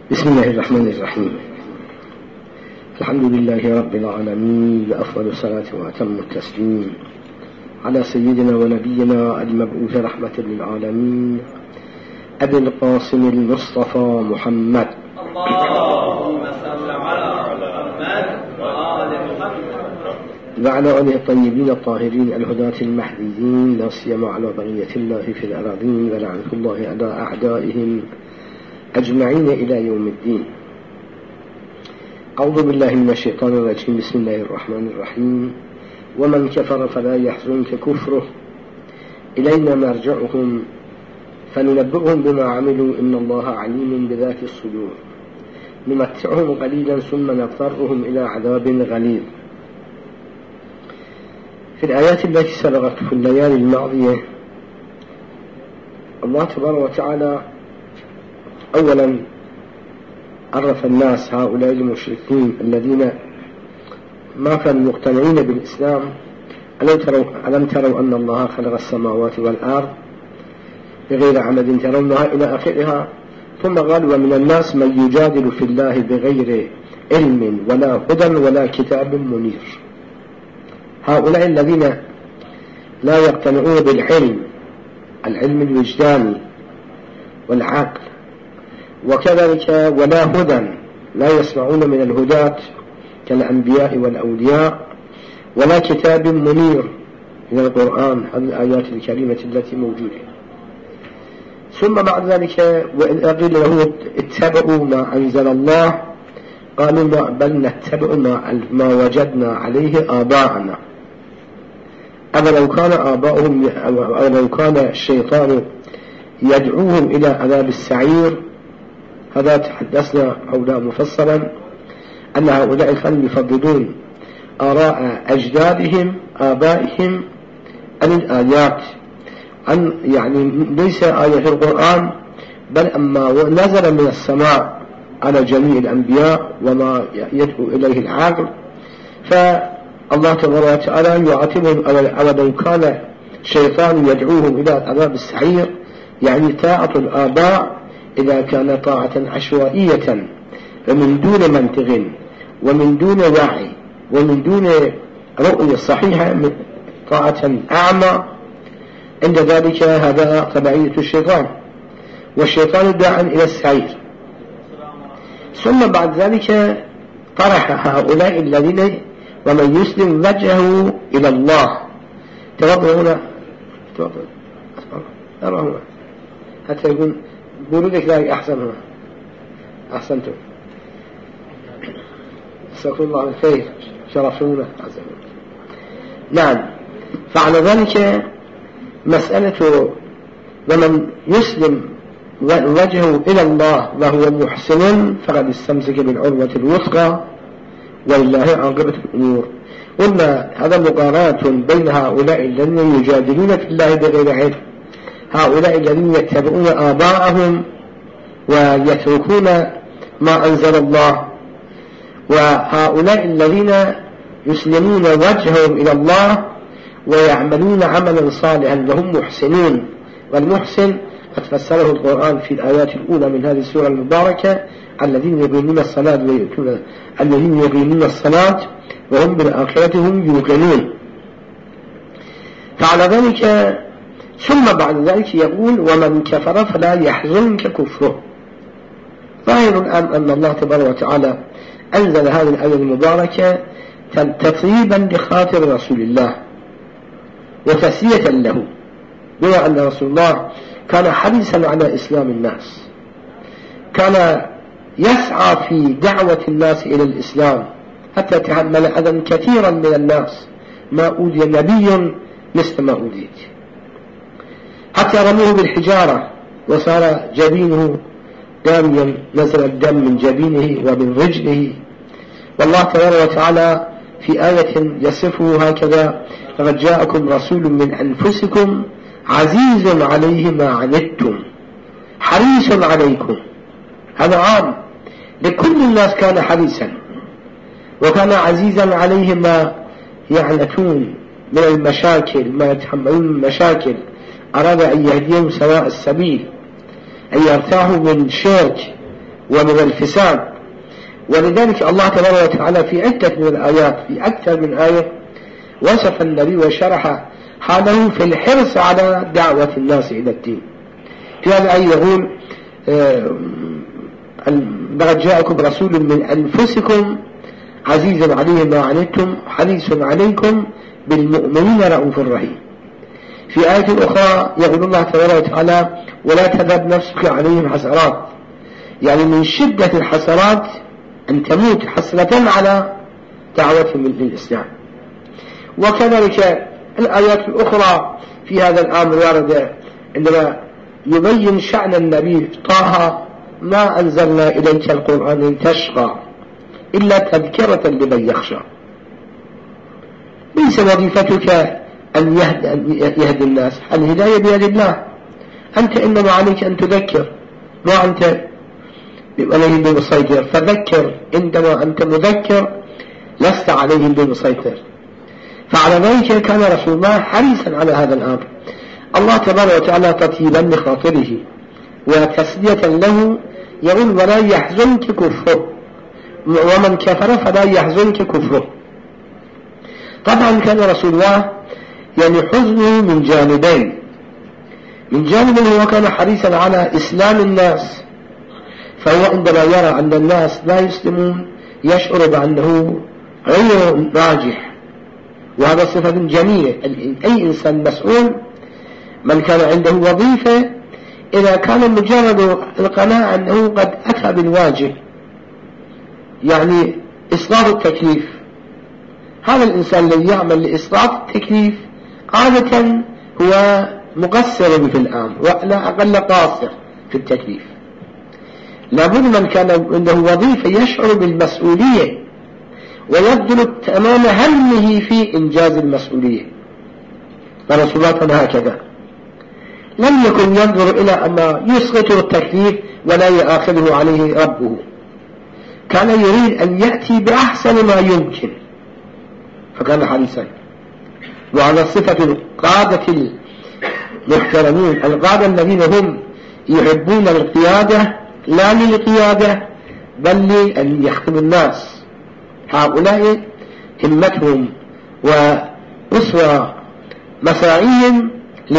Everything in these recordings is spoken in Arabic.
بسم الله الرحمن الرحيم. الحمد لله رب العالمين، بأفضل الصلاة وأتم التسليم على سيدنا ونبينا المبعوث رحمة للعالمين أبي القاسم المصطفى محمد. اللهم صل على محمد وآل محمد وعلى آله الطيبين الطاهرين الهداة المهديين، لا سيما على بقية الله في الأراضين، ولعنة الله على أعدائهم أجمعين إلى يوم الدين. أعوذ بالله من الشيطان الرجيم. بسم الله الرحمن الرحيم. ومن كفر فلا يحزنك كفره إلينا مرجعهم فننبئهم بما عملوا إن الله عليم بذات الصدور نمتعهم قليلا ثم نضطرهم إلى عذاب غليظ. في الآيات التي سبقت في الليالي الماضية الله تبارك وتعالى أولا عرف الناس هؤلاء المشركين الذين ما كانوا مقتنعين بالإسلام: ألم تروا أن الله خلق السماوات والأرض بغير عمد ترونها إلى آخرها. ثم قال: ومن الناس من يجادل في الله بغير علم ولا هدى ولا كتاب منير. هؤلاء الذين لا يقتنعون بالعلم، العلم الوجداني والعقل، وكذلك ولا هدى، لا يسمعون من الهداة كالأنبياء والأولياء، ولا كتاب منير من القرآن، هذه الآيات الكريمة التي موجودة. ثم بعد ذلك وإذا قيل له اتبعوا ما أنزل الله قالوا بل نتبع ما وجدنا عليه آباءنا. أما لو كان آباؤهم أو لو كان الشيطان يدعوهم إلى عذاب السعير، هذا تحدثنا حوله مفصلا أن هؤلاء كانوا يفضلون آراء أجدادهم آبائهم عن الآيات، عن يعني ليس آية القرآن بل أما نزل من السماء على جميع الأنبياء وما يدعو إليه العقل. فالله تبارك وتعالى يعاتبهم: أو لو كان الشيطان يدعوهم إلى عذاب السعير، يعني طاعة الآباء إذا كان طاعة عشوائية ومن دون منطق ومن دون وعي ومن دون رؤية صحيحة، طاعة أعمى، عند ذلك هذا تبعية الشيطان، والشيطان داعٍ إلى السعير. ثم بعد ذلك طرح هؤلاء الذين ومن يسلم وجهه إلى الله. تفضل هنا، تفضل أرى هنا حتى يكون بولدك لا أحسن هنا. أحسنتم، استغفر الله الخير، شرفونا. نعم. فعلى ذلك مسألة ومن يسلم وجهه إلى الله وهو محسن فقد استمسك بالعروة الوثقى ولله عاقبة الأمور. قلنا هذا مقارنة بين هؤلاء الذين يجادلون في الله بغير علم، هؤلاء الذين يتبعون آباءهم ويتركون ما أنزل الله، وهؤلاء الذين يسلمون وجههم إلى الله ويعملون عملا صالحا وهم محسنون. والمحسن قد فسره القرآن في الآيات الأولى من هذه السورة المباركة: الذين يقيمون الصلاة ويؤتون، الذين يقيمون الصلاة وهم بالآخرة هم يوقنون. فعلى ذلك ثم بعد ذلك يقول: ومن كفر فلا يحزنك كفره. ظاهر الآن أن الله تبارك وتعالى أنزل هذه الآية المباركة تطيبا لخاطر رسول الله وتسلية له، بما أن رسول الله كان حريصا على إسلام الناس، كان يسعى في دعوة الناس إلى الإسلام حتى تحمل أذى كثيرا من الناس، ما أوذي نبي مثل ما أوذيت، حتى رموه بالحجارة وصار جبينه داميا، نزل الدم من جبينه ومن رجله. والله تبارك وتعالى في آية يصفه هكذا: فقد جاءكم رسول من أنفسكم عزيز عليه ما عنتم حريص عليكم. هذا عام لكل الناس، كان حريصا وكان عزيزا عليه ما يعنتون من المشاكل، ما يتحملون المشاكل. أراد أن يهديهم سواء السبيل، أن يرتاحوا من شرك ومن الفساد. ولذلك الله تبارك وتعالى في عدة من الآيات في أكثر من آية وصف النبي وشرح حاله في الحرص على دعوة الناس إلى الدين. في هذا الآية يقول لقد جاءكم رسول من أنفسكم عزيز عليه ما عنتم حريص عليكم بالمؤمنين رؤوف رحيم. في آية أخرى يقول الله تبارك وتعالى ولا تذهب نفسك عليهم حسرات، يعني من شدة الحسرات أن تموت حسرة على دعوتهم للإسلام. وكذلك الآيات الأخرى في هذا الأمر واردة عندما يبين شأن النبي طه ما أنزلنا إليك القرآن لتشقى إلا تذكرة لمن يخشى. ليس وظيفتك أن يهدي الناس، الهداية بيد الله، أنت إنما عليك أن تذكر، ما أنت عليهم بمسيطر، فذكر عندما أنت مذكر لست عليهم بمسيطر. فعلى ذلك كان رسول الله حريصا على هذا الأمر. الله تبارك وتعالى تطيبا لخاطره وتسلية له يقول ولا يحزنك كفره، ومن كفر فلا يحزنك كفره. طبعا كان رسول الله يعني حزنه من جانبين. من جانب هو كان حريصا على إسلام الناس، فهو عندما يرى أن الناس لا يسلمون يشعر بأنه غير ناجح، وهذا صفة جميلة. أي إنسان مسؤول من كان عنده وظيفة إذا كان مجرد القناعة أنه قد أتى بالواجب، يعني إسقاط التكليف، هذا الإنسان الذي يعمل لإسقاط التكليف عادة هو مقصر في الأمر ولا أقل قاصر في التكليف. لابد من كان عنده وظيفة يشعر بالمسؤولية ويبذل تمام همه في إنجاز المسؤولية. فرسول الله كان هكذا، لم يكن ينظر إلى أن يسقط التكليف ولا يأخذه عليه ربه، كان يريد أن يأتي بأحسن ما يمكن، فكان حريصا. وعلى صفة القادة المحترمين، القادة الذين هم يحبون القيادة لا للقيادة بل لأن يخدموا الناس، هؤلاء همتهم وأسوى مساعيهم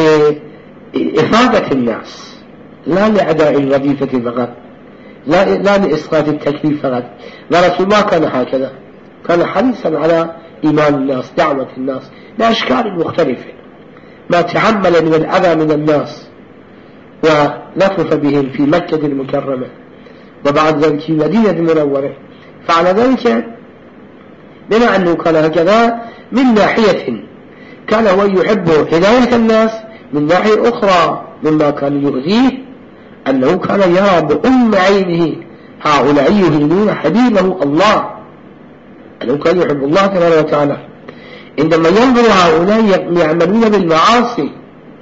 لإفادة الناس لا لأداء الوظيفة فقط، لا لإسقاط التكليف فقط. ورسول الله كان هكذا، كان حريصا على إيمان الناس، دعوة الناس بأشكال مختلفة، ما تحمل من الأذى من الناس ولطف بهم في مكة المكرمة وبعد ذلك في مدينة المنورة. فعلى ذلك بما أنه كان هكذا من ناحية كان هو يحب هداية الناس، من ناحية أخرى مما كان يؤذيه أنه كان يرى بأم عينه هؤلاء يهينون حبيبه الله، أنه كان يحب الله تبارك وتعالى. عندما ينظر هؤلاء يعملون بالمعاصي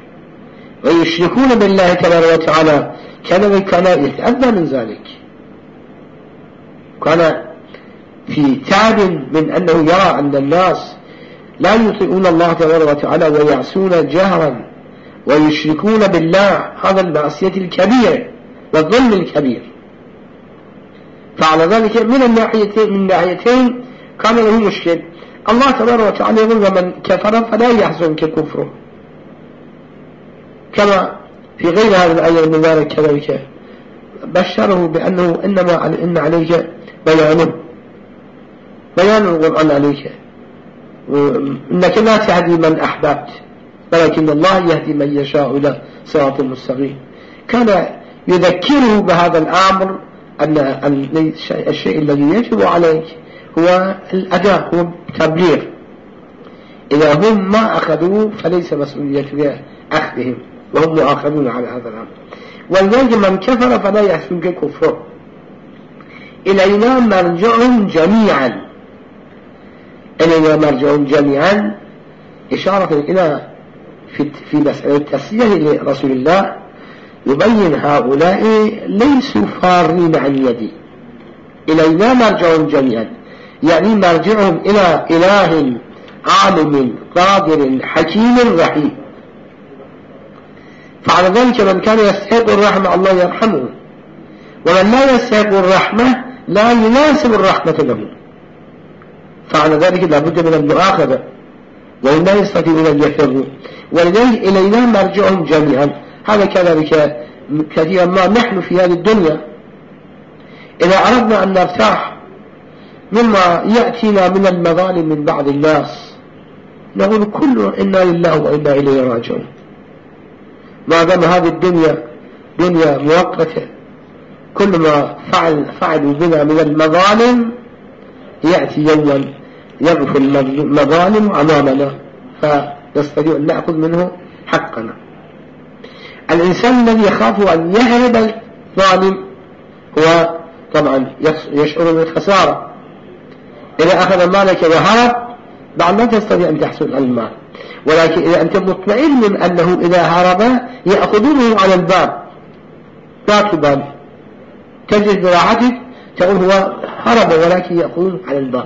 ويشركون بالله تبارك وتعالى كان يتأذى من ذلك، كان في تعب من أنه يرى أن الناس لا يطيعون الله تبارك وتعالى ويعصون جهرا ويشركون بالله، هذا المعصية الكبيرة والظلم الكبير. فعلى ذلك من ناحيتين كان له مشكل. الله تبارك وتعالى يقول ومن كفر فلا يحزنك كفره، كما في غير هذه الآية المباركة كذلك بشره بأنه إن عليك بيان القرآن عليك، إنك لا تهدي من أحببت ولكن الله يهدي من يشاء إلى صراط مستقيم. كان يذكره بهذا الأمر أن الشيء الذي يجب عليك هو الأداء، هو التبليغ. إذا هم ما أخذوا فليس مسؤولية أخذهم، وهم مؤاخذون على هذا الأمر. ولذلك من كفر فلا يحزنك كفره، إلينا مرجعهم جميعا. إلينا مرجعهم جميعا إشارة إلى في مسألة التسلية لرسول الله، يبين هؤلاء ليسوا فارين عن يدي. إلينا مرجعهم جميعا يعني مرجعهم إلى إله عالم قادر حكيم رحيم. فعلى ذلك من كان يستحق الرحمة الله يرحمه، ومن لا يستحق الرحمة لا يناسب الرحمة له، فعلى ذلك لا بد من المؤاخذة، وإن لا يستطيعون أن يفروا، إلينا مرجعهم جميعا. هذا كذلك كثيرا ما نحن في هذه الدنيا إذا أردنا أن نرتاح مما يأتينا من المظالم من بعض الناس نقول كل إنا لله وإنا إليه راجعون، ما دام هذه الدنيا دنيا مؤقتة، كل ما فعلوا بنا من المظالم يأتي يوما يغفل المظالم أمامنا فنستطيع أن نأخذ منه حقنا. الإنسان الذي يخاف أن يهرب الظالم هو طبعا يشعر بالخسارة. إذا أخذ مالك وهرب بعد ما تستطيع أن تحصل على المال، ولكن إذا أنت مطمئن من أنه إذا هرب يأخذونه على الباب لا تبالي، تجد براحتك تقول هو هرب ولكن يأخذون على الباب.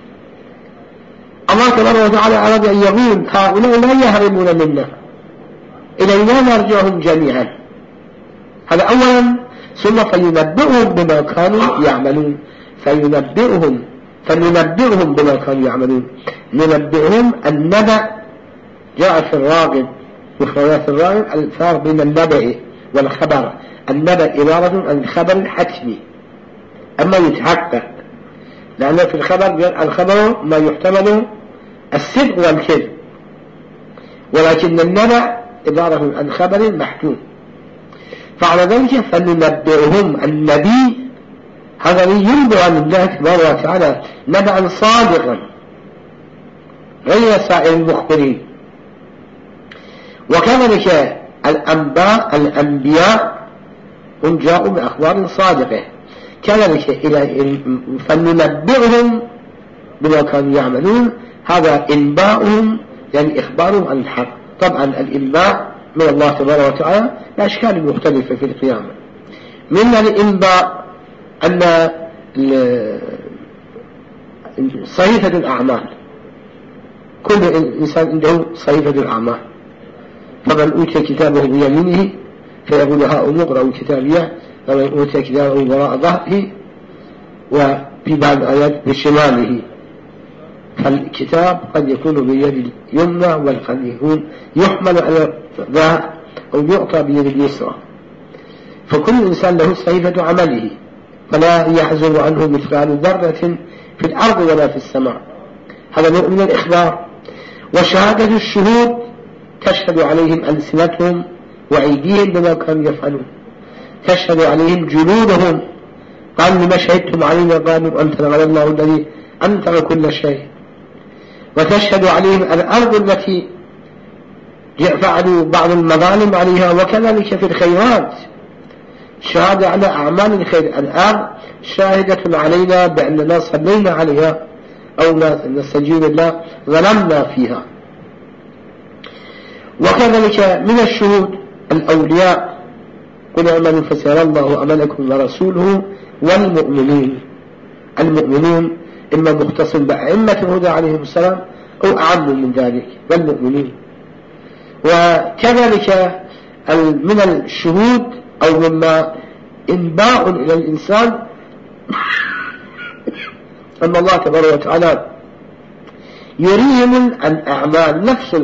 الله تبارك وتعالى أراد أن يقول هؤلاء لا يهربون منا، إلينا مرجعهم جميعا. هذا أولا، ثم فينبئهم بما كانوا يعملون، فننبئهم بما كانوا يعملون. ننبئهم النبأ جاء في الراغب مفردات الراغب الفارق بين النبأ والخبر. النبأ عبارة عن الخبر الحتمي أما يتحقق، لأن في الخبر ما يحتمل الصدق والكذب، ولكن النبأ عبارة عن خبر محتوم. فعلى ذلك فننبئهم النبي هذا ينبئ عن الله تبارك وتعالى نبأ صادقا غير سائر المخبرين. وكذلك الأنبياء هم جاءوا بأخبار صادقة، كذلك فننبئهم بما كانوا يعملون، هذا إنباؤهم يعني إخبارهم عن الحق. طبعا الإنباء من الله تبارك وتعالى بأشكال مختلفة في القيامة. من الإنباء أن صحيفة الأعمال، كل إنسان عنده صحيفة الأعمال، فمن أوتي كتابه بيمينه فيقول هاؤم اقرأوا كتابيه، ومن أوتي كتابه وراء ظهره، وفي بعض الآيات بشماله. فالكتاب قد يكون بيد اليمنى وقد يكون يحمل على ظهر أو يعطى بيد اليسرى. فكل إنسان له صحيفة عمله، فلا يحزن عنه مثقال ذرة في الأرض ولا في السماء. هذا نوع من الإخبار. وشهادة الشهود تشهد عليهم ألسنتهم وأيديهم بما كانوا يفعلون، تشهد عليهم جلودهم، قال لما شهدتم علينا قالوا أنت على الله الذي أنتر كل شيء. وتشهد عليهم الأرض التي فعلوا بعض المظالم عليها، وكذلك في الخيرات شهادة على أعمال الخير. الأرض شاهدة علينا بأننا صلينا عليها أو نستجيب الله ظلمنا فيها. وكذلك من الشهود الأولياء، قل اعملوا فسيرى الله عملكم ورسوله والمؤمنين. المؤمنون إما مختص بأئمة الهدى عليهم السلام أو أعم من ذلك والمؤمنين. وكذلك من الشهود أو مما إنباء إلى الإنسان أن الله تبارك وتعالى يريهم الأعمال،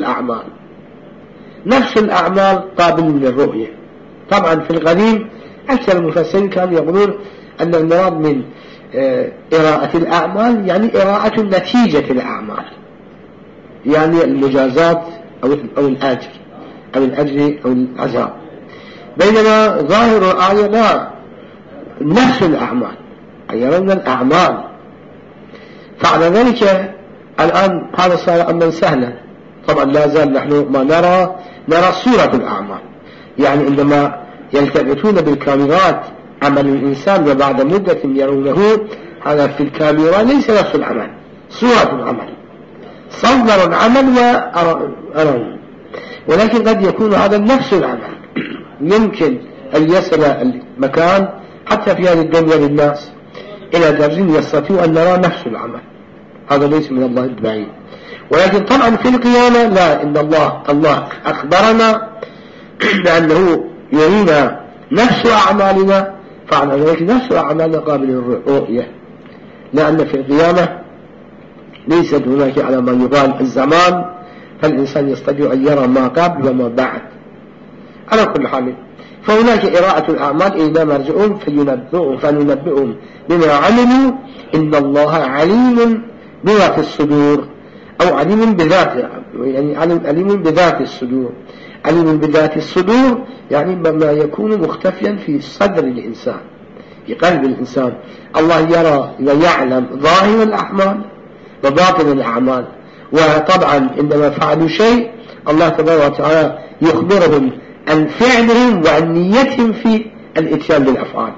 نفس الأعمال قابل للرؤية. طبعا في القديم أكثر المفسرين كانوا يقولون أن المراد من إراءة الأعمال يعني إراءة نتيجة الأعمال، يعني المجازات أو الأجر أو العذاب. بينما ظاهر الآية لا، نفس الأعمال، أي يرون الأعمال. فعلى ذلك الآن هذا صار أمرا سهلا. طبعا لا زال نحن ما نرى صورة الأعمال، يعني عندما يلتفتون بالكاميرات عمل الإنسان وبعد مدة يرونه، هذا في الكاميرا ليس نفس العمل، صورة العمل، صور العمل وأرون، ولكن قد يكون هذا نفس العمل. يمكن أن يصل المكان حتى في هذه الدنيا للناس إلى درجة يستطيع أن نرى نفس العمل. هذا ليس من الله البعيد. ولكن طبعا في القيامة لا، إن الله أخبرنا بأنه يرينا نفس أعمالنا فعلى ذلك نفس أعمال قابل للرؤية، لأن في القيامة ليست هناك على ما يقال الزمان، فالإنسان يستطيع أن يرى ما قبل وما بعد. على كل حال فهناك إراءة الأعمال إلى مرجعون فننبئهم بما عملوا، إن الله عليم بذات الصدور، أو عليم بذات، يعني عليم بذات الصدور. عليم بذات الصدور يعني بما يكون مختفيا في صدر الإنسان، في قلب الإنسان. الله يرى ويعلم ظاهر الأعمال وباطن الأعمال، وطبعا عندما فعلوا شيء الله تبارك وتعالى يخبرهم عن فعلهم وعن نيتهم في الاتيان بالأفعال.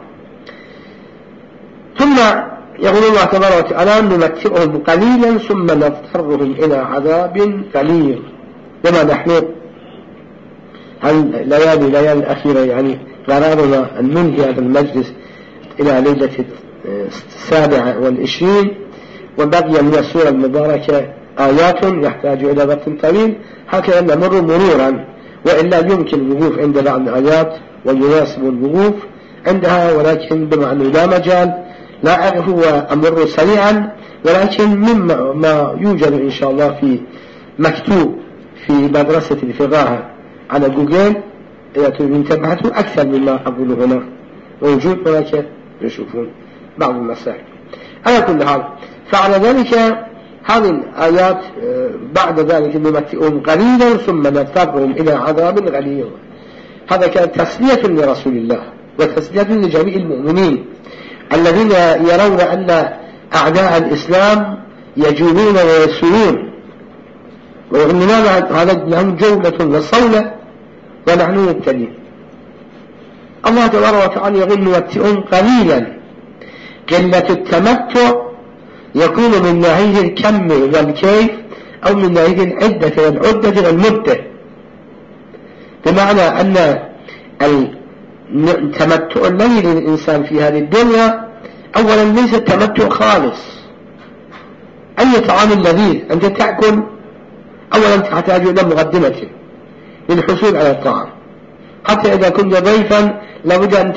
ثم يقول الله تبارك وتعالى نمتعهم قليلا ثم نضطرهم إلى عذاب غليظ. لما نحن الليالي الأخيرة يعني قررنا أن ننهي هذا المجلس إلى ليلة 27، وبقي من السورة المباركة آيات يحتاج إلى وقت طويل، هكذا نمر مرورا، وإلا يمكن الوقوف عند بعض الآيات ويناسب الوقوف عندها، ولكن بما أنه لا مجال لا أعرف وأمر سريعا، ولكن مما ما يوجد إن شاء الله في مكتوب في مدرسة الفقه على جوجل انتبهتوا أكثر مما أقول هنا، موجود هناك يشوفون بعض المسائل. على كل حال فعلى ذلك هذه الآيات بعد ذلك نمتئهم قليلا ثم نضطرهم إلى عذاب غليظ. هذا كان تسلية لرسول الله وتسلية لجميع المؤمنين الذين يرون أن أعداء الإسلام يجولون ويسولون، وإننا هذا لهم جولة وصولة ونحن نبتلي. الله تبارك وتعالى يقول نمتئهم قليلا. قلة التمتع يكون من ناحية الكم والكيف، أو من ناحية العدة والمدة، بمعنى أن التمتع الذي للإنسان في هذه الدنيا أولا ليس التمتع خالص. أي طعام لذيذ أنت تأكل أولا تحتاج إلى مقدمة للحصول على الطعام، حتى إذا كنت ضيفا لابد أن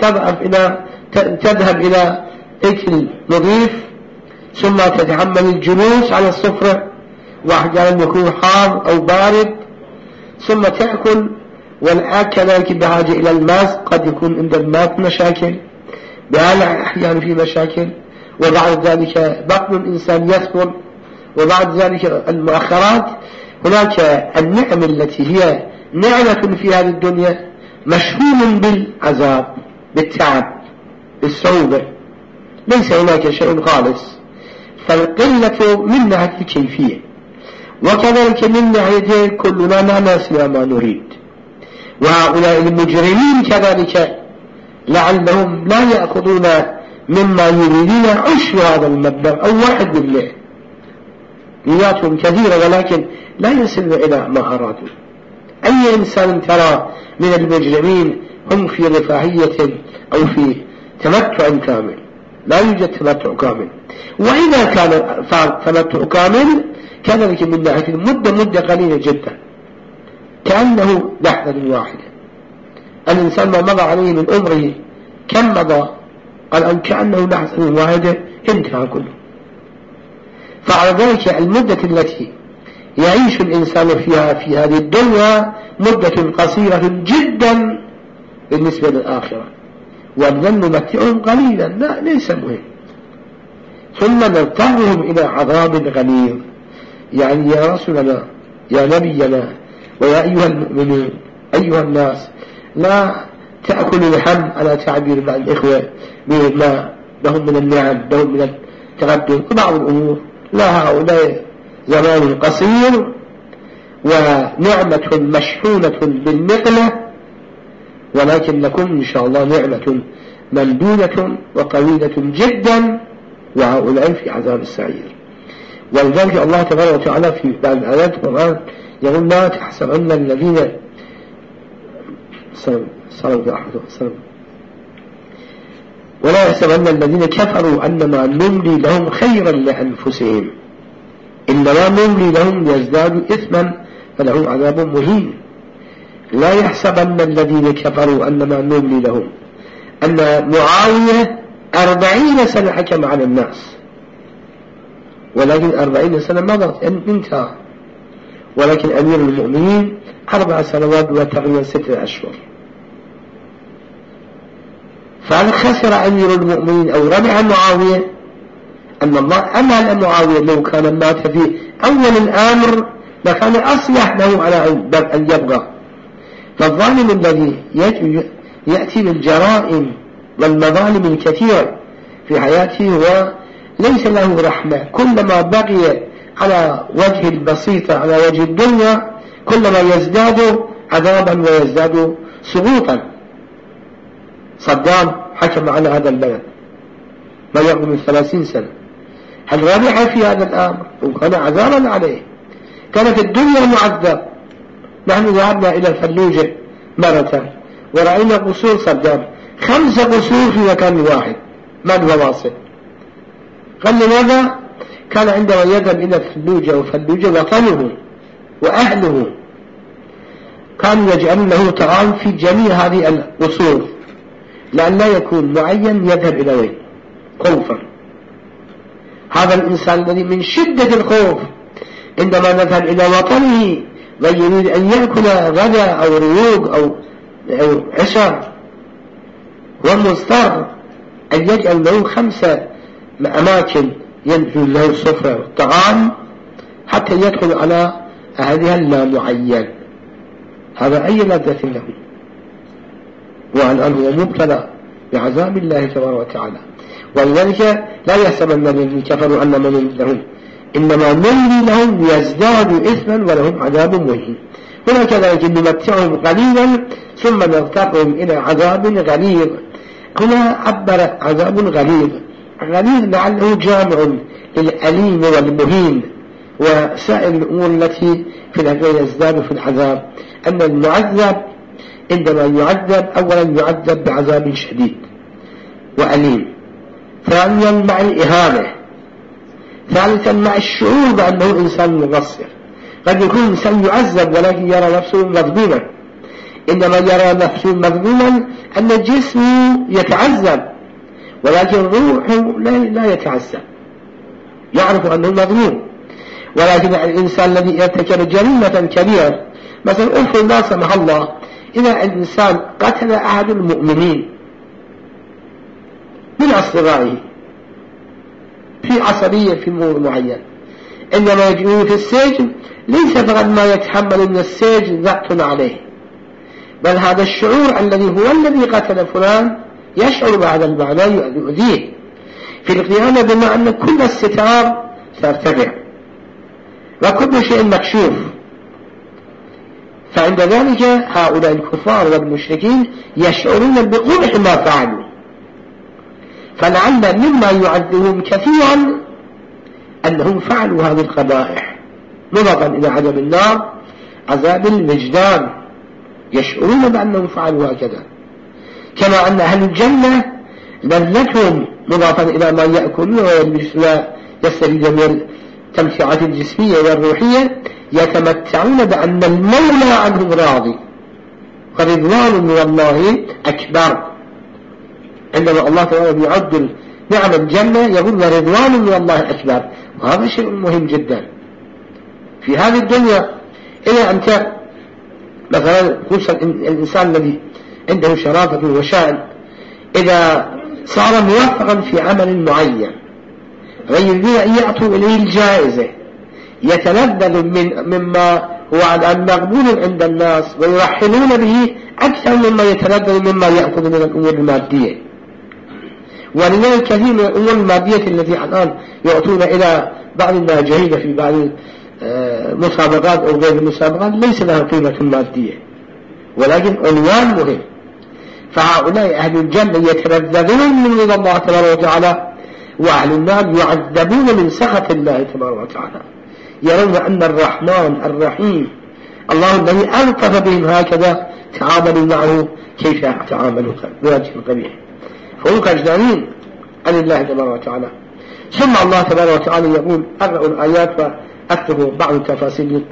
تذهب إلى أكل نظيف، ثم تتحمل الجلوس على السفرة، وأحيانا يكون حار أو بارد، ثم تأكل. والأكل كذلك بحاجة إلى الماء، قد يكون عند الماء مشاكل، بهذا أحيانا في مشاكل، وبعد ذلك بطن الإنسان يثقل، وبعد ذلك المؤخرات. هناك النعم التي هي نعمة في هذه الدنيا مشحون بالعذاب، بالتعب، بالصعوبة، ليس هناك شيء خالص. فالقلة من ناحية الكيفية، وكذلك من ناحية كلنا لا نصل ما نريد. وهؤلاء المجرمين كذلك لعلهم لا يأخذون مما يريدون عشر هذا المبلغ أو واحد بالله، نياتهم كثيرة ولكن لا يصلون إلى ما أرادوا. أي إنسان ترى من المجرمين هم في رفاهية أو في تمتع كامل، لا يوجد تمتع كامل. وإذا كان تمتع كامل كذلك من ناحية المدة مدة قليلة جدا، كأنه لحظة واحدة. الإنسان ما مضى عليه من عمره كم مضى؟ الآن كأنه لحظة واحدة انتهى كله. فعلى ذلك المدة التي يعيش الإنسان فيها في هذه الدنيا مدة قصيرة جدا بالنسبة للآخرة، ولن نمتعهم قليلا، لا ليس مهم. ثم نضطرهم إلى عذاب غليظ. يعني يا رسولنا يا نبينا ويا أيها المؤمنون أيها الناس، لا تأكلوا اللحم على تعبير بعض الإخوة بما لهم من النعم، لهم من التقدم وبعض الأمور. لا، هؤلاء زمان قصير ونعمة مشحونة بالنقلة، ولكن لكم إن شاء الله نعمة ممدودة وطويلة جدا، وهؤلاء في عذاب السعير. ولذلك الله تبارك وتعالى في بعض الآيات القرآن يقول لا تحسبن الذين ولا يحسبن الذين كفروا أنما نملي لهم خيرا لأنفسهم إنما نملي لهم ليزدادوا إثما فلهم عذاب مهين. لا يحسبن الذين كفروا أنما نملي لهم، أن معاوية 40 سنة حكم على الناس، ولكن 40 سنة مضت انتهى، ولكن أمير المؤمنين 4 سنوات وتقريبا 6 أشهر. فهل خسر أمير المؤمنين أو ربح معاوية؟ أن الله أمهل معاوية، لو كان مات في أول الأمر لكان أصلح له على أن يبقى. فالظالم الذي يأتي بالجرائم والمظالم الكثيرة في حياته وليس له رحمة، كلما بقي على وجه البسيطة على وجه الدنيا كلما يزداد عذابا ويزداد سقوطا. صدام حكم على هذا البلد ما يقرب من 30 سنة، هل ربح في هذا الأمر؟ وكان عذابا عليه، كان في الدنيا معذب. نحن ذهبنا إلى الفلوجة مرة ورأينا قصور صدام، 5 قصور في مكان واحد، من هو واصل؟ قال لماذا؟ كان عندما يذهب إلى الفلوجة، وفلوجة وطنه وأهله، كانوا يجعلون له طعام في جميع هذه القصور لأن لا يكون معين يذهب إلى وين؟ خوفا. هذا الإنسان الذي من شدة الخوف عندما نذهب إلى وطنه ويريد أن يأكل غدا أو ريوق أو عشاء، ومضطر أن يجعل له 5 أماكن ينزل له السفرة والطعام حتى يدخل على أهلها اللامعين. هذا أي لذة له، والآن هو مبتلى بعذاب الله تبارك وتعالى. ولذلك لا يحسبن الذين كفروا أن نملي لهم، إنما نملي لهم ليزدادوا إثما ولهم عذاب مهين. هنا كذلك نمتعهم قليلا ثم نضطرهم إلى عذاب غليظ. هنا عبر عذاب غليظ، غليظ لعله جامع للأليم والمهين وسائر الأمور التي في الأخير يزداد في العذاب. أن المعذب عندما يعذب أولا يعذب بعذاب شديد وأليم، ثانيا مع الإهانة، ثالثا مع الشعور بأنه إنسان مقصر. قد يكون إنسان يعذب ولكن يرى نفسه مظلوما، إنما يرى نفسه مظلوما أن جسمه يتعذب ولكن روحه لا يتعذب، يعرف أنه مظلوم. ولكن الإنسان الذي يرتكب جريمة كبيرة، مثلا أفرض لا سمح الله إذا الإنسان قتل أحد المؤمنين من أصدقائه في عصبية في أمور معينة، عندما يجئون في السجن ليس فقط ما يتحمل من السجن ضغط عليه، بل هذا الشعور الذي هو الذي قتل فلان يشعر بهذا المعنى يؤذيه في القيامة، بما أن كل الستار سيرتفع وكل شيء مكشوف. فعند ذلك هؤلاء الكفار والمشركين يشعرون بقبح ما فعلوا، فلعل مما يعذبهم كثيرا أنهم فعلوا هذه القبائح، نظرا إلى عذاب النار عذاب الوجدان، يشعرون بأنهم فعلوا هكذا. كما أن أهل الجنة لذتهم مضافا إلى ما يأكلون ويستفيدون من التمتعات الجسمية والروحية، يتمتعون بأن المولى عنهم راضي، فرضوان من الله أكبر. عندما الله تعالى يعد نعم الجنة يقول ورضوان من الله أكبر، وهذا شيء مهم جدا في هذه الدنيا. إذا أنت مثلا خصوصا الإنسان الذي عنده شرافة وشأن، إذا صار موفقا في عمل معين ويريدون أن يعطوا إليه الجائزة، يتلذذ مما هو الآن مقبول عند الناس ويرحلون به أكثر مما يتلذذ مما يأخذ من الأمور المادية. ولذلك كثير من الأمور المادية التي الآن يعطون إلى بعض الناجحين في بعض المسابقات أو غير المسابقات ليس لها قيمة مادية، ولكن عنوان مهم. فهؤلاء أهل الجنة يتلذذون من رضا الله تبارك وتعالى، وأهل النار يعذبون من سخط الله تبارك وتعالى. يرون أن الرحمن الرحيم الله الذي ألطف بهم هكذا تعاملوا معه كيف تعاملوا بوجه قبيح، فهم كجدانين عن الله تبارك وتعالى. ثم الله تبارك وتعالى يقول أقرأ الآيات وأكتب بعض التفاصيل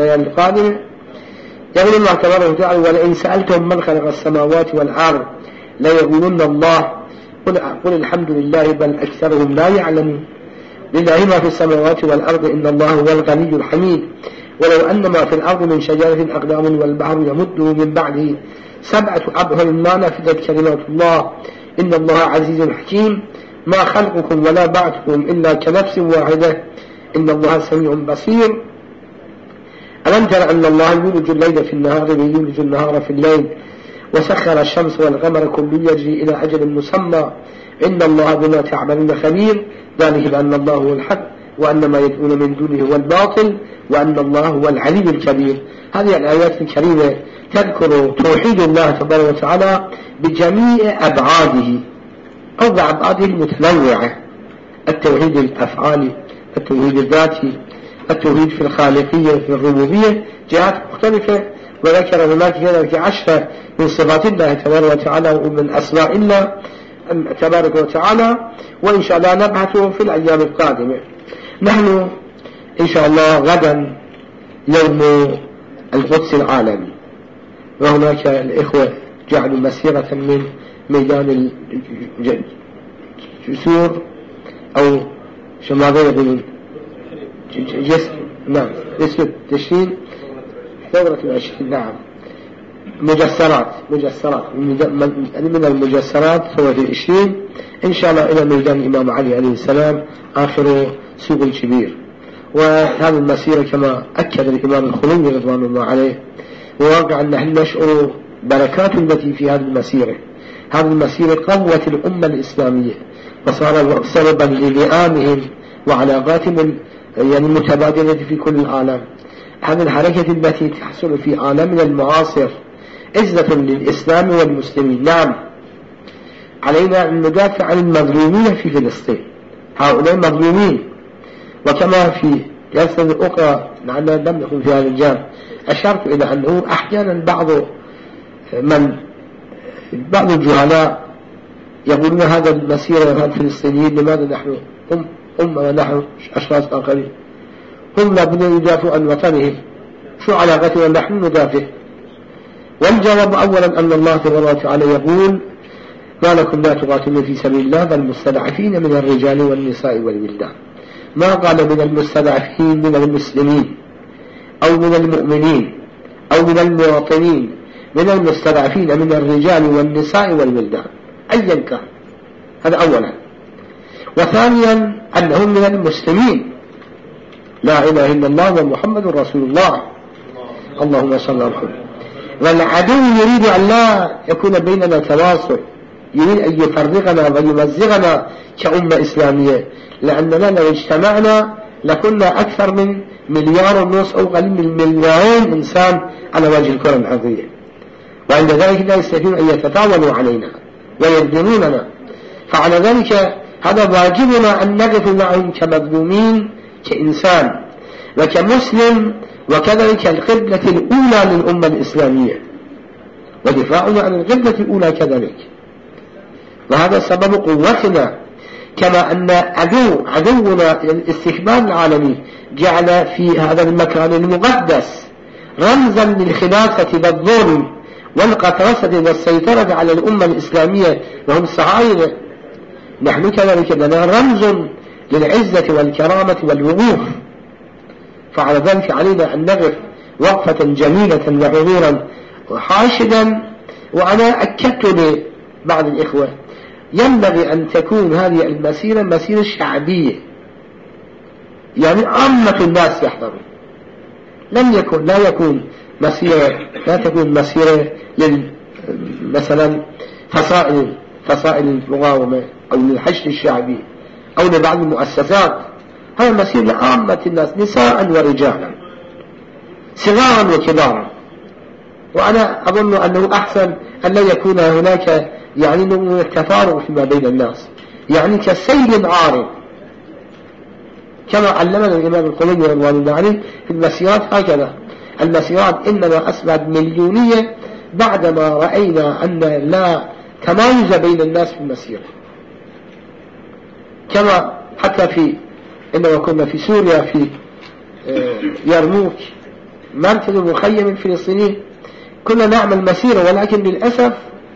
القادمة. يقول الله تبارك وتعالى ولئن سألتم من خلق السماوات والأرض لا يقولون الله قل الحمد لله بل أكثرهم لا يعلمون. لله ما في السماوات والأرض إن الله هو الغني الحميد. ولو أن ما في الأرض من شجرة أقلام والبحر يمده من بعده 7 أبحر ما نفدت كلمات الله إن الله عزيز حكيم. ما خلقكم ولا بعثكم إلا كنفس واحدة إن الله سميع بصير. ألم تر أن الله يولج الليل في النهار ويولج النهار في الليل وسخر الشمس والقمر كل يجري إلى أجل مسمى إن الله بما تعملون خبير. ذلك بأن الله هو الحق وأن ما يدعون من دونه هو الباطل وأن الله هو العلي الكبير. هذه الآيات الكريمة تذكر توحيد الله تبارك وتعالى بجميع أبعاده أو بأبعاده المتنوعة: التوحيد الأفعالي، التوحيد الذاتي، التوحيد في الخالقية في الربوبية، جهات مختلفة. وذكر هناك كذلك 10 من صفات الله تبارك وتعالى ومن أسماء الله تبارك وتعالى، وإن شاء الله نبحثه في الأيام القادمة. نحن إن شاء الله غدا يوم القدس العالمي، وهناك الإخوة جعلوا مسيرة من ميدان الجسور أو شو ماذا يقولون جسر، نعم اسم التشرين ثورة 20، نعم مجسرات من المجسرات ثورة 20 إن شاء الله إلى ميدان الإمام علي عليه السلام آخر سوق الكبير. وهذه المسيرة كما أكد الإمام الخميني رضوان الله عليه وواقع أن نحن نشعر بركات التي في هذه المسيرة. هذه المسيرة قوت الأمة الإسلامية وصار سببا للئامهم وعلاقاتهم يعني متبادلة في كل العالم. هذه الحركة التي تحصل في عالمنا المعاصر عزة للإسلام والمسلمين. نعم علينا أن ندافع عن المظلومين في فلسطين، هؤلاء مظلومين. وكما في جلسة أخرى لعلنا لم نكن في هذا الجانب أشرت إلى أنه أحيانا بعض الجهلاء يقولون هذا المسيرة هذا الفلسطينيين لماذا نحن أمة ونحن أشخاص آخرين، هم لابد يدافعوا عن وطنهم، شو علاقتنا نحن ندافع؟ والجواب أولا أن الله تبارك وتعالى يقول: ما لكم لا تقاتلون في سبيل الله والمستضعفين من الرجال والنساء والولدان. ما قال من المستضعفين من المسلمين أو من المؤمنين أو من المواطنين، من المستضعفين من الرجال والنساء والولدان أيا كان. هذا أولا. وثانيا أنهم من المسلمين، لا إله إلا الله ومحمد رسول الله، اللهم صل على محمد. والعدو يريد أن لا يكون بيننا تواصل، يريد أن يفرقنا ويمزغنا كأمة إسلامية، لأننا لو اجتمعنا لكنا أكثر من 1.5 مليار أو قليل من 2 مليون إنسان على وجه الكرة الأرضية، وعند ذلك لا يستطيعون أن يتطاولوا علينا ويردنوننا. فعلى ذلك هذا واجبنا أن نقف معهم كمظلومين كإنسان وكمسلم، وكذلك القبلة الأولى للأمة الإسلامية ودفاعنا عن القبلة الأولى كذلك. وهذا سبب قوتنا. كما أن عدونا الاستكبار العالمي جعل في هذا المكان المقدس رمزا للخلافة والظلم والقطرسة والسيطرة على الأمة الإسلامية وهم الصهاينة. نحن كذلك لنا رمز للعزة والكرامة والوقوف. فعلى ذلك علينا أن نقف وقفة جميلة وحضورا وحاشدا. وأنا أكدت لبعض الإخوة ينبغي أن تكون هذه المسيرة مسيرة شعبية، يعني عامة الناس يحضرون. لا تكون مسيرة مثلا فصائل المقاومة أو للحشد الشعبي أو لبعض المؤسسات. هذا مسيرة لعامة الناس نساء ورجالا صغارا وكبارا. وأنا أظن أنه أحسن أن لا يكون هناك يعني نوع التفارق فيما بين الناس، يعني كالسيل عارض كما علمنا الإمام الخميني رضوان الله عليه في المسيرات. هكذا المسيرات إنما أصبحت مليونية بعدما رأينا أن لا تمايز بين الناس في المسيرة. كما حتى إنما كنا في سوريا في يرموك مركز مخيم الفلسطينيين كنا نعمل مسيرة، ولكن للأسف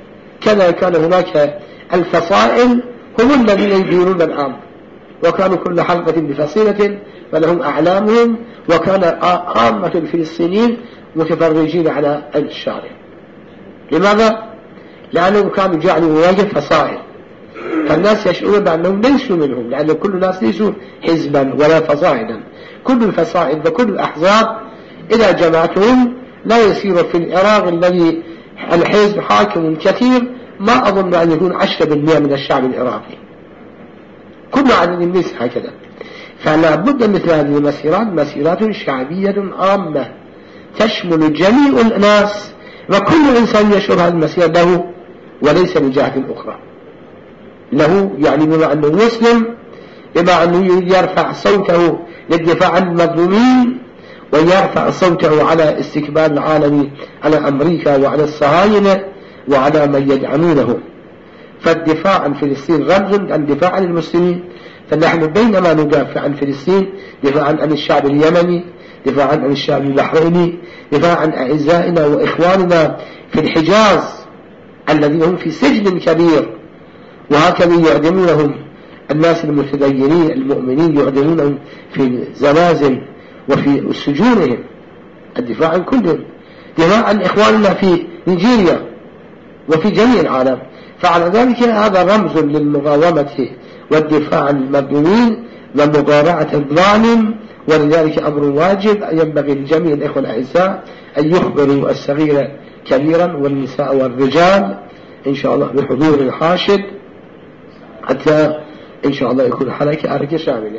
كذا كان هناك الفصائل هم الذين يديرون الأمر، وكانوا كل حلقة بفصيلة فلهم أعلامهم، وكان عامة الفلسطينيين متفرجين على الشارع. لماذا؟ لأنهم كانوا جعلوا مواجهة فصائل، فالناس يشعرون بأنهم ليسوا منهم، لأن كل الناس ليسوا حزبا ولا فصائلا. كل الفصائل وكل الأحزاب إذا جمعتهم لا يصير في العراق الذي الحزب حاكم كثير ما أظن أن يكون 10% من الشعب العراقي، كل عدد ليس هكذا. فلا بد مثل هذه المسيرات مسيرات شعبية عامة تشمل جميع الناس، وكل إنسان يشعر هذه المسيرة له وليس لجهة أخرى له، يعني بما أنه مسلم، بما أنه يرفع صوته للدفاع عن المظلومين، ويرفع صوته على استكبار العالم على أمريكا وعلى الصهاينة وعلى من يدعمونه. فالدفاع عن فلسطين رمز عن دفاع عن المسلمين، فنحن بينما ندافع عن فلسطين دفاعا عن الشعب اليمني، دفاعا عن الشعب البحريني، دفاعا عن أعزائنا وإخواننا في الحجاز الذين هم في سجن كبير، وهكذا يعدمونهم الناس المتدينين المؤمنين، يعدمونهم في زلازل وفي سجونهم. الدفاع عن كلهم، دفاع عن إخواننا في نيجيريا وفي جميع العالم. فعلى ذلك هذا رمز للمقاومة والدفاع عن المظلومين ومقارعة الظالم، ولذلك أمر واجب ينبغي لجميع الإخوة الأعزاء أن يخبروا الصغير كبيرا والنساء والرجال إن شاء الله بحضور حاشد، حتى إن شاء الله يكون حركة شاملة.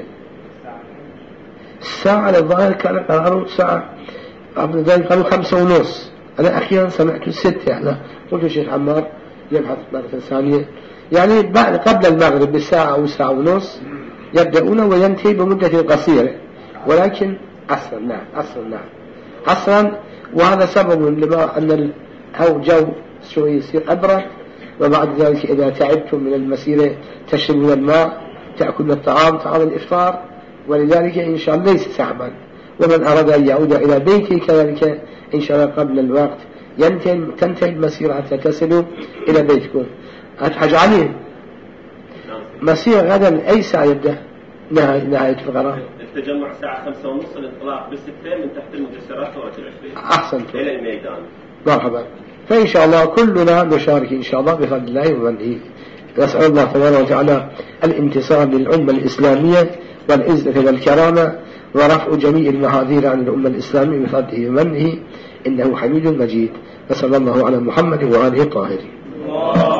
الساعة الظاهر كان قراروا ساعة، قبل ذلك قالوا 5:30، أنا أخيرا سمعت 6. أنا قلت الشيخ عمار يبحث مرة ثانية، يعني بعد قبل المغرب بساعة أو ساعة ونص يبدأون وينتهي بمدة قصيرة، ولكن عصرا. نعم عصرا. وهذا سبب لما أن الجو شوي يصير أبرد، وبعد ذلك إذا تعبتم من المسيرة تشربون الماء، تأكلون الطعام، طعام الإفطار، ولذلك إن شاء الله ليس صعبا. ومن أراد أن يعود إلى بيته كذلك إن شاء الله قبل الوقت تنتهي المسيرة حتى تصلوا إلى بيتكم. حاج علي، مسيرة غدا أي ساعة يبدأ نهاية الفقرة؟ التجمع الساعة 5:30، الانطلاق ب6 من تحت المجسرات توجه أحسنتم إلى الميدان. مرحبا. فإن شاء الله كلنا نشارك إن شاء الله بفضل الله ومنه. نسأل الله تبارك وتعالى الانتصار للأمة الإسلامية والعزة والكرامة ورفع جميع المحاذير عن الأمة الإسلامية بفضله ومنه، إنه حميد مجيد. وصلى الله على محمد وآله الطاهرين.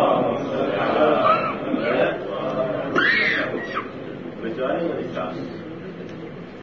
رجال ونساء.